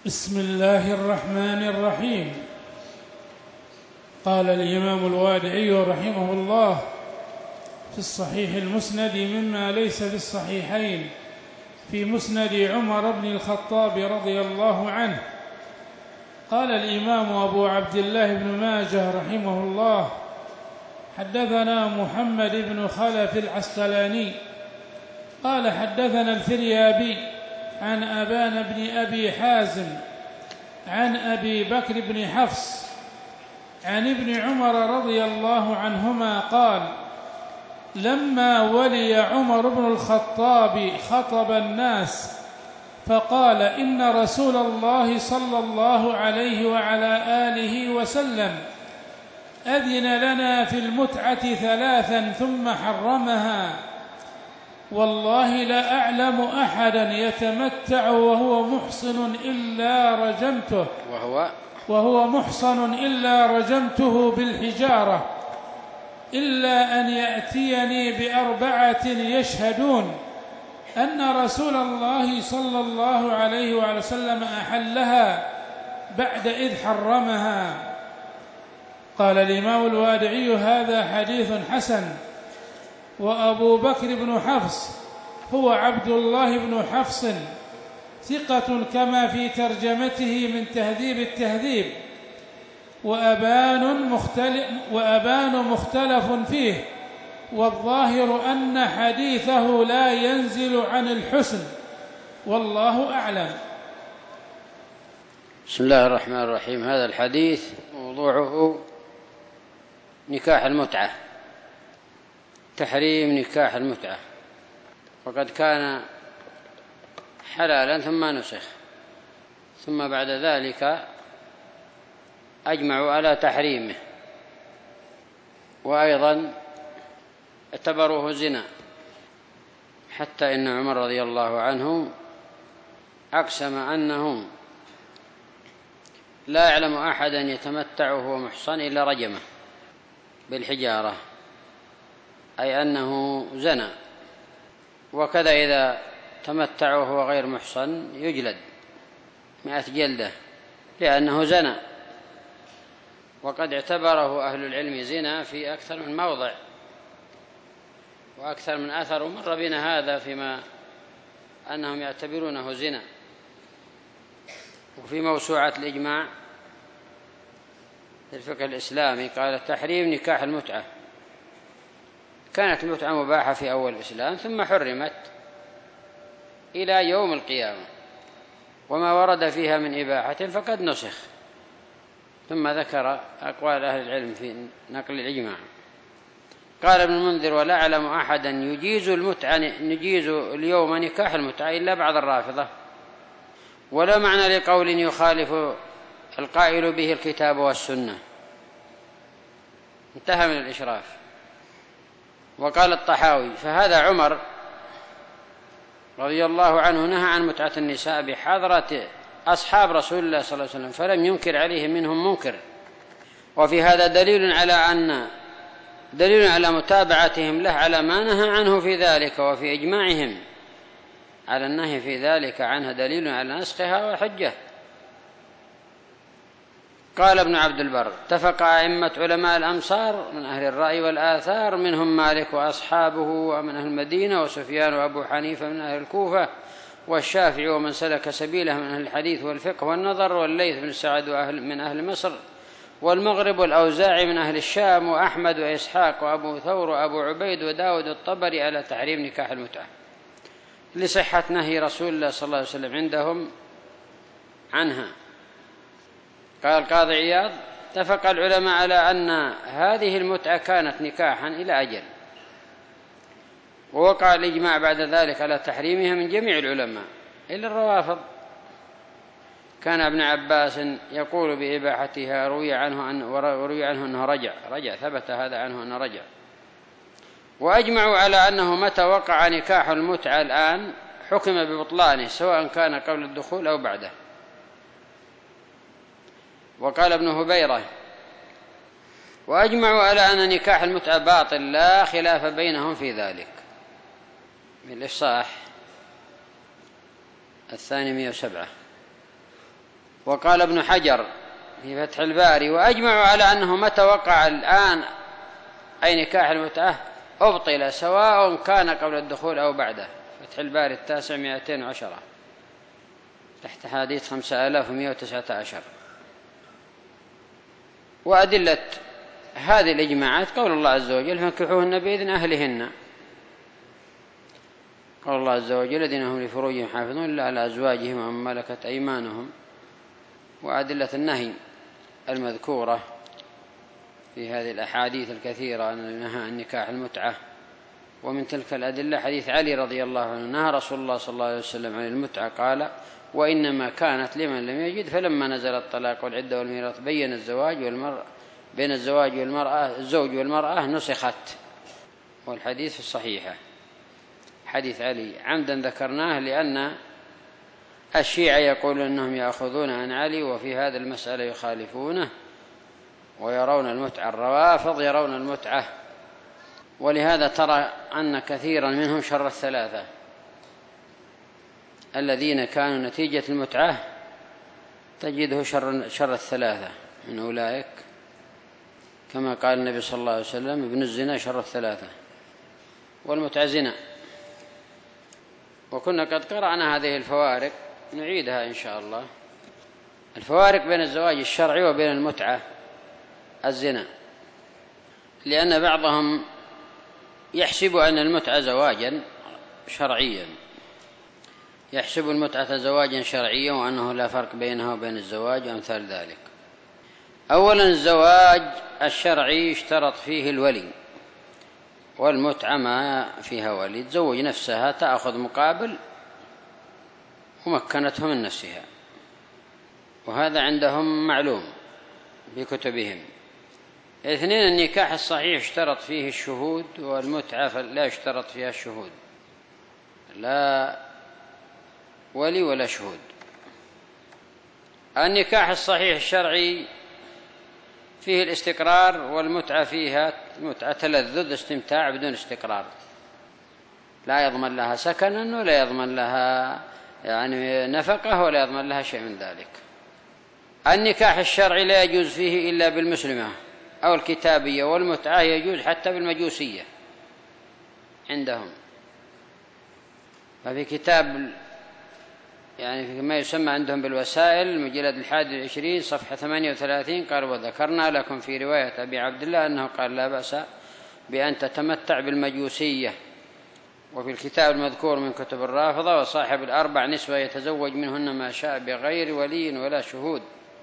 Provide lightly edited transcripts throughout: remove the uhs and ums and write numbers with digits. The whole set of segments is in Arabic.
بسم الله الرحمن الرحيم. قال الإمام الوادعي رحمه الله في الصحيح المسند مما ليس في الصحيحين في مسند عمر بن الخطاب رضي الله عنه. قال الإمام أبو عبد الله بن ماجه رحمه الله: حدثنا محمد بن خلف العسقلاني قال حدثنا الفريابي عن أبان بن أبي حازم عن أبي بكر بن حفص عن ابن عمر رضي الله عنهما قال: لما ولي عمر بن الخطاب خطب الناس فقال: إن رسول الله صلى الله عليه وعلى آله وسلم أذن لنا في المتعة ثلاثا ثم حرمها، والله لا أعلم أحدا يتمتع وهو محصن إلا رجمته بالحجارة، إلا أن يأتيني بأربعة يشهدون أن رسول الله صلى الله عليه وسلم أحلها بعد إذ حرمها. قال الإمام الوادعي: هذا حديث حسن. وأبو بكر بن حفص هو عبد الله بن حفص ثقة كما في ترجمته من تهذيب التهذيب، وأبان مختلف فيه، والظاهر أن حديثه لا ينزل عن الحسن، والله أعلم. بسم الله الرحمن الرحيم. هذا الحديث موضوعه نكاح المتعة، تحريم نكاح المتعة، وقد كان حلالا ثم نسخ، ثم بعد ذلك أجمعوا على تحريمه، وأيضا اعتبروه زنا، حتى إن عمر رضي الله عنه أقسم أنه لا يعلم أحدا يتمتع وهو محصن إلا رجمه بالحجارة، أي أنه زنى. وكذا إذا تمتع وهو غير محصن يجلد 100 جلدة لأنه زنى. وقد اعتبره أهل العلم زنا في أكثر من موضع وأكثر من أثر، ومر بنا هذا فيما أنهم يعتبرونه زنا. وفي موسوعة الإجماع في الفقه الإسلامي قال: تحريم نكاح المتعة. كانت المتعة مباحة في أول الإسلام ثم حرمت إلى يوم القيامة، وما ورد فيها من إباحة فقد نسخ. ثم ذكر أقوال أهل العلم في نقل الإجماع. قال ابن المنذر: ولا أعلم أحدا نجيز اليوم نكاح المتعة إلا بعض الرافضة، ولا معنى لقول يخالف القائل به الكتاب والسنة. انتهى من الإشراف. وقال الطحاوي: فهذا عمر رضي الله عنه نهى عن متعة النساء بحضرة أصحاب رسول الله صلى الله عليه وسلم، فلم ينكر عليهم منهم منكر. وفي هذا دليل على متابعتهم له على ما نهى عنه في ذلك، وفي إجماعهم على النهي في ذلك عنها دليل على نسخها وحجة. قال ابن عبد البر: اتفق أئمة علماء الأمصار من أهل الرأي والآثار، منهم مالك وأصحابه ومن أهل المدينة، وسفيان وأبو حنيفة من أهل الكوفة، والشافعي ومن سلك سبيله من أهل الحديث والفقه والنظر، والليث بن سعد من أهل مصر والمغرب، والأوزاعي من أهل الشام، وأحمد وإسحاق وأبو ثور وأبو عبيد وداود الطبري على تحريم نكاح المتعة لصحة نهي رسول الله صلى الله عليه وسلم عندهم عنها. قال القاضي عياض: اتفق العلماء على أن هذه المتعة كانت نكاحا إلى أجل، ووقع الإجماع بعد ذلك على تحريمها من جميع العلماء إلا الروافض. كان ابن عباس يقول بإباحتها، وروي عنه أنه رجع، ثبت هذا عنه أنه رجع. وأجمعوا على أنه متى وقع نكاح المتعة الآن حكم ببطلانه، سواء كان قبل الدخول أو بعده. وقال ابن هبيرة: وأجمعوا على أن نكاح المتعة باطل، لا خلاف بينهم في ذلك. من الإفصاح 207. وقال ابن حجر في فتح الباري: وأجمعوا على أنه متى وقع الآن أي نكاح المتعة أبطل، سواء كان قبل الدخول أو بعده. فتح الباري 9 210 تحت حديث 5119. وأدلة هذه الإجماعات قول الله عز وجل: فانكحوهن بإذن أهلهن. قول الله عز وجل: الذين هم لفروجهم حافظون إلا على أزواجهم ومما ملكت أيمانهم. وأدلة النهي المذكورة في هذه الأحاديث الكثيرة أن نهى عن نكاح المتعة. ومن تلك الأدلة حديث علي رضي الله عنه: نهى رسول الله صلى الله عليه وسلم عن المتعة، قال: وإنما كانت لمن لم يجد، فلما نزل الطلاق والعدة والميراث بين الزوج والمرأة نسخت. والحديث في الصحيحة حديث علي. عمدا ذكرناه لأن الشيعة يقولون أنهم يأخذون عن علي، وفي هذا المسألة يخالفونه ويرون المتعة. الروافض يرون المتعة، ولهذا ترى أن كثيرا منهم شر الثلاثة الذين كانوا نتيجة المتعة، تجده شر الثلاثة من أولئك، كما قال النبي صلى الله عليه وسلم: ابن الزنا شر الثلاثة. والمتعة زنا. وكنا قد قرأنا هذه الفوارق، نعيدها إن شاء الله. الفوارق بين الزواج الشرعي وبين المتعة الزنا، لأن بعضهم يحسب أن المتعة زواجا شرعيا، يحسب المتعة زواجا شرعيا وأنه لا فرق بينها وبين الزواج وأمثال ذلك. أولا، الزواج الشرعي اشترط فيه الولي، والمتعة ما فيها ولي، تزوج نفسها تأخذ مقابل ومكنته من نفسها، وهذا عندهم معلوم في كتبهم. اثنين، النكاح الصحيح اشترط فيه الشهود، والمتعة لا اشترط فيها الشهود، لا ولي ولا شهود. النكاح الصحيح الشرعي فيه الاستقرار، والمتعة فيها متعة تلذذ استمتاع بدون استقرار، لا يضمن لها سكنا ولا يضمن لها نفقة ولا يضمن لها شيء من ذلك. النكاح الشرعي لا يجوز فيه إلا بالمسلمة أو الكتابية، والمتعة يجوز حتى بالمجوسية عندهم. ففي كتاب فيما يسمى عندهم بالوسائل، المجلد 21 صفحة 38، قال: وذكرنا لكم في رواية أبي عبد الله أنه قال: لا بأس بأن تتمتع بالمجوسية. وفي الكتاب المذكور من كتب الرافضة: وصاحب الأربع نسوة يتزوج منهن ما شاء بغير ولي ولا شهود.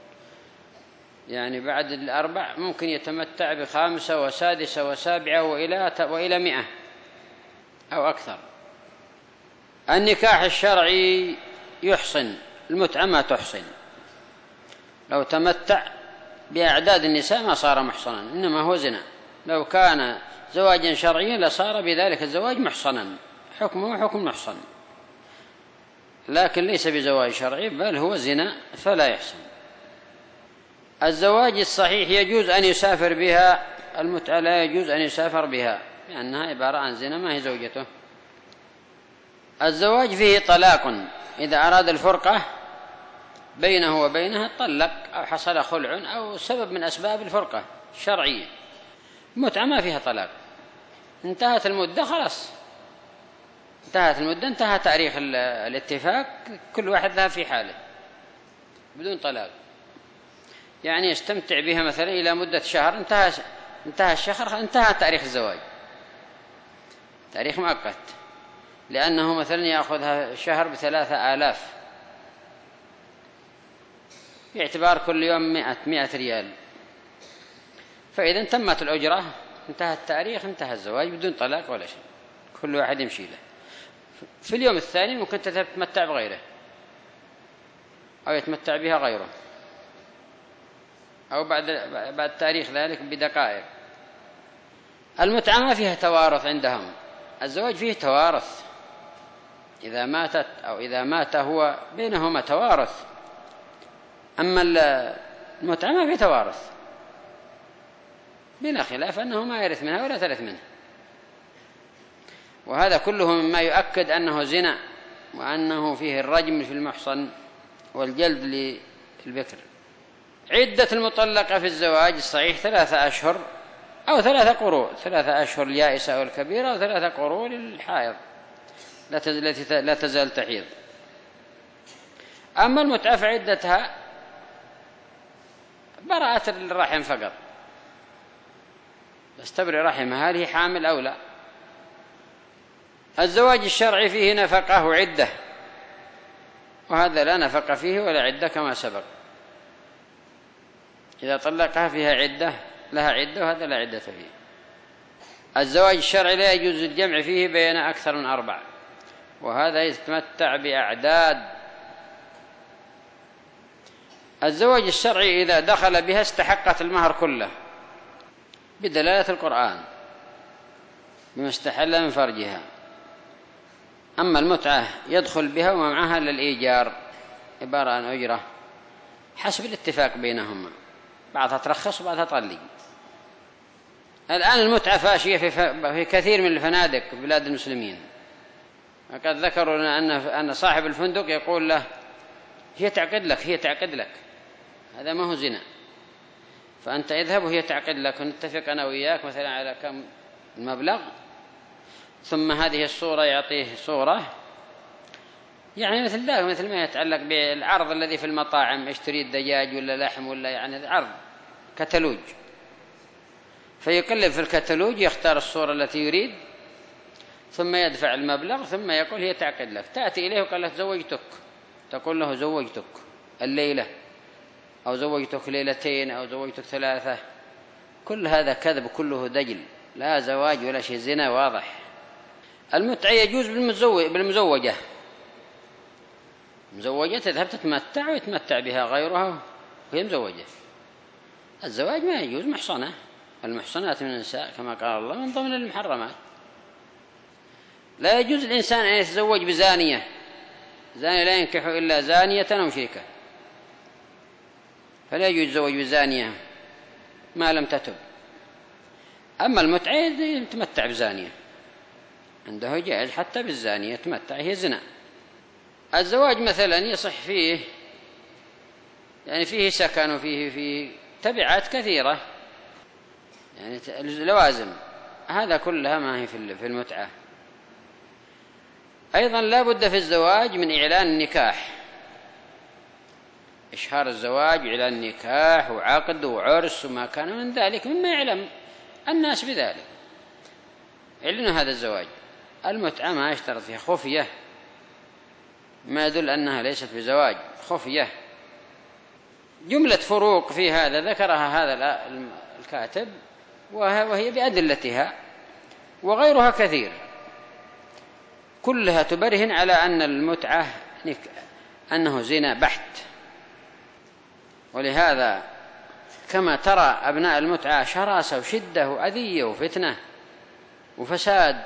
بعد الأربع ممكن يتمتع بخامسة وسادسة وسابعة وإلى 100 أو أكثر. النكاح الشرعي يحصن، المتعة ما تحصن. لو تمتع بأعداد النساء ما صار محصنا، إنما هو زنا. لو كان زواجا شرعيا لصار بذلك الزواج محصنا، حكمه حكم محصن، لكن ليس بزواج شرعي، بل هو زنا فلا يحصن. الزواج الصحيح يجوز أن يسافر بها، المتعة لا يجوز أن يسافر بها، لأنها عبارة عن زنا، ما هي زوجته. الزواج فيه طلاق، إذا أراد الفرقة بينه وبينها طلق، أو حصل خلع أو سبب من أسباب الفرقة الشرعية. المتعة ما فيها طلاق، انتهت المدة خلاص، انتهت المدة، انتهى تاريخ الاتفاق، كل واحد ذهب في حاله بدون طلاق. يستمتع بها مثلا إلى مدة شهر، انتهى الشهر، انتهى تاريخ الزواج، تاريخ مؤقت، لأنه مثلا يأخذها شهر ب3,000 باعتبار كل يوم 100 ريال. فإذا تمت الأجرة، انتهى التاريخ، انتهى الزواج بدون طلاق ولا شيء، كل واحد يمشي له. في اليوم الثاني ممكن تتمتع بغيره، أو يتمتع بها غيره، أو بعد تاريخ ذلك بدقائق. المتعة ما فيها توارث عندهم، الزواج فيه توارث، إذا ماتت أو إذا مات هو بينهما توارث. أما المتعة ما فيه توارث، بلا خلاف أنه ما يرث منها ولا ترث منه. وهذا كله مما يؤكد أنه زنا، وأنه فيه الرجم في المحصن والجلد البكر. عدة المطلقة في الزواج الصحيح 3 أشهر أو 3 قروء، 3 أشهر اليائسة أو الكبيرة، أو 3 قروء للحائض التي لا تزال تحيض. أما المتعة فعدتها براءة الرحم فقط، تستبرئ رحمها هل هي حامل أو لا. الزواج الشرعي فيه نفقة وعدة، وهذا لا نفقة فيه ولا عدة كما سبق. إذا طلقها فيها عدة، لها عدة، وهذا لا عدة فيه. الزواج الشرعي لا يجوز الجمع فيه بين أكثر من 4، وهذا يتمتع بأعداد. الزواج الشرعي إذا دخل بها استحقت المهر كله بدلالة القرآن بما استحل من فرجها. أما المتعة يدخل بها وما معها للإيجار، عبارة عن أجرة حسب الاتفاق بينهما، بعضها ترخص وبعضها تطلق. الآن المتعة فاشية في كثير من الفنادق في بلاد المسلمين. وقد ذكروا لنا أن صاحب الفندق يقول له هي تعقد لك، هي تعقد لك، هذا ما هو زنا، فأنت اذهب وهي تعقد لك، ونتفق أنا وياك مثلا على كم المبلغ، ثم هذه الصورة يعطيه صورة، يعني مثل ذلك، مثل ما يتعلق بالعرض الذي في المطاعم، اشتري دجاج ولا لحم ولا يعني عرض كتالوج، فيقلب في الكتالوج يختار الصورة التي يريد، ثم يدفع المبلغ، ثم يقول هي تعقد لك. تأتي إليه وقال لك زوجتك، تقول له زوجتك الليلة، أو زوجتك ليلتين، أو زوجتك 3. كل هذا كذب، كله دجل، لا زواج ولا شيء، زنا واضح. المتعة يجوز بالمزوجة، مزوجة تذهب تتمتع ويتمتع بها غيرها وهي مزوجة. الزواج ما يجوز محصنة، المحصنات من النساء كما قال الله من ضمن المحرمات. لا يجوز الإنسان أن يتزوج بزانية، زانية لا ينكح إلا زانية أو مشركة، فلا يجوز يتزوج بزانية ما لم تتب. أما المتعة يتمتع بزانية، عنده جائز حتى بالزانية يتمتع، هي زنا. الزواج مثلا يصح فيه يعني فيه سكن، وفيه تبعات كثيرة، يعني لوازم، هذا كلها ما هي في المتعة. أيضا لا بد في الزواج من إعلان النكاح، إشهار الزواج وإعلان النكاح وعقد وعرس وما كان من ذلك مما يعلم الناس بذلك، يعلنوا هذا الزواج. المتعة ما يشترط فيها، خفية، ما يدل أنها ليست بزواج، خفية. جملة فروق في هذا ذكرها هذا الكاتب، وهي بأدلتها، وغيرها كثير، كلها تبرهن على أن المتعة أنه زنا بحت. ولهذا كما ترى أبناء المتعة شراسة وشدة وأذية وفتنة وفساد،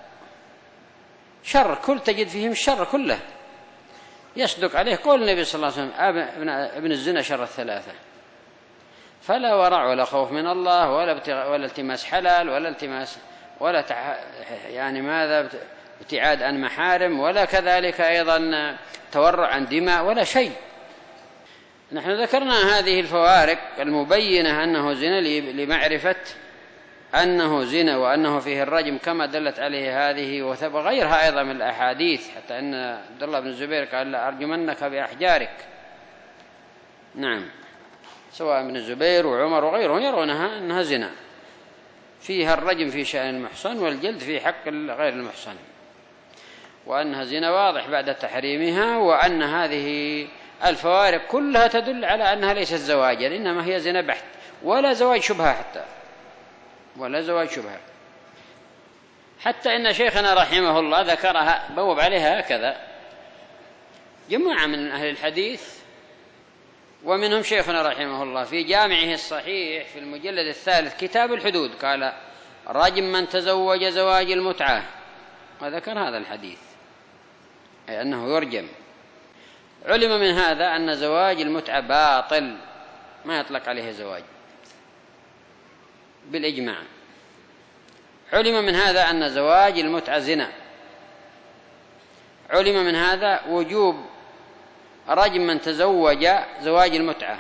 شر، كل تجد فيهم الشر كله. يصدق عليه قول النبي صلى الله عليه وسلم ابن الزنا شر 3، فلا ورع ولا خوف من الله ولا التماس حلال ولا يعني ماذا ابتعاد عن محارم، ولا كذلك أيضا تورع عن دماء ولا شيء. نحن ذكرنا هذه الفوارق المبينة أنه زنا لمعرفة أنه زنا وأنه فيه الرجم كما دلت عليه هذه وغيرها أيضا من الأحاديث، حتى أن عبد الله بن الزبير قال لا أرجمنك بأحجارك. نعم، سواء ابن الزبير وعمر وغيرهم يرونها أنها زنا، فيها الرجم في شأن المحصن والجلد في حق غير المحصن، وأنها زنا واضح بعد تحريمها، وأن هذه الفوارق كلها تدل على أنها ليست زواجا، إنما هي زنا بحت، ولا زواج شبهة، ولا زواج شبهة. حتى إن شيخنا رحمه الله ذكرها، بوب عليها هكذا جماعة من أهل الحديث، ومنهم شيخنا رحمه الله في جامعه الصحيح في المجلد 3 كتاب الحدود قال رجم من تزوج زواج المتعة، وذكر هذا الحديث أي أنه يرجم. علم من هذا أن زواج المتعة باطل، ما يطلق عليه زواج بالإجماع. علم من هذا أن زواج المتعة زنا. علم من هذا وجوب رجم من تزوج زواج المتعة.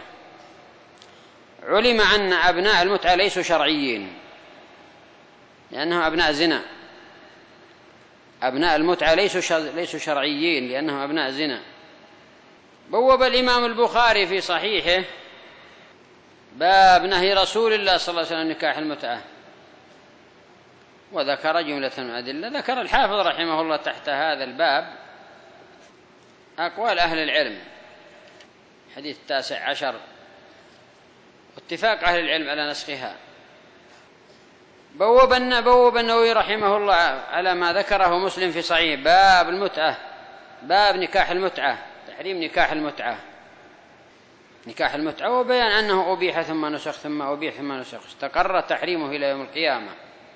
علم أن أبناء المتعة ليسوا شرعيين لأنهم أبناء زنا. أبناء المتعة ليسوا شرعيين لأنهم أبناء زنا. بوب الإمام البخاري في صحيحه باب نهي رسول الله صلى الله عليه وسلم نكاح المتعة، وذكر جملة من الأدلة. ذكر الحافظ رحمه الله تحت هذا الباب أقوال أهل العلم. حديث 19 واتفاق أهل العلم على نسخها. بوب النووي رحمه الله على ما ذكره مسلم في صحيح باب المتعة، باب نكاح المتعة، تحريم نكاح المتعة، وبيان أنه أبيح ثم نسخ ثم أبيح ثم نسخ، استقر تحريمه إلى يوم القيامة.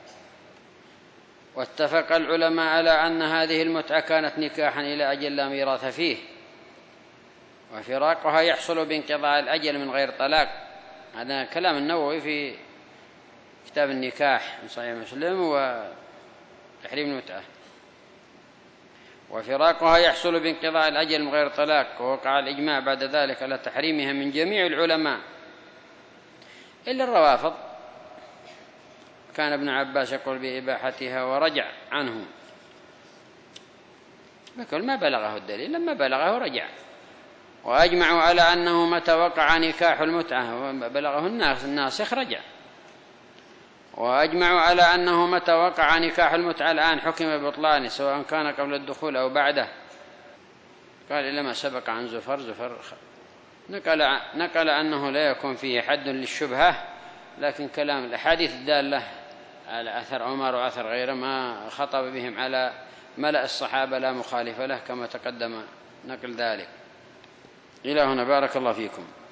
واتفق العلماء على أن هذه المتعة كانت نكاحا إلى أجل لا ميراث فيه، وفراقها يحصل بانقضاء الأجل من غير طلاق. هذا كلام النووي في كتاب النكاح من صحيح مسلم وتحريم المتعة. وفراقها يحصل بانقضاء الأجل من غير طلاق، ووقع الإجماع بعد ذلك على تحريمها من جميع العلماء إلا الروافض. كان ابن عباس يقول بإباحتها ورجع عنه، يقول ما بلغه الدليل، لما بلغه رجع. وأجمعوا على أنه متى وقع نكاح المتعة بلغه الناسخ رجع. وأجمعوا على أنه متى وقع نكاح المتعة الآن حكم ببطلانه سواء كان قبل الدخول أو بعده. قال إلا ما سبق عن زفر نقل أنه لا يكون فيه حد للشبهة، لكن كلام الأحاديث الدالة على أثر عمر وأثر غيره ما خطب بهم على ملأ الصحابة لا مخالف له كما تقدم نقل ذلك. إلى هنا بارك الله فيكم.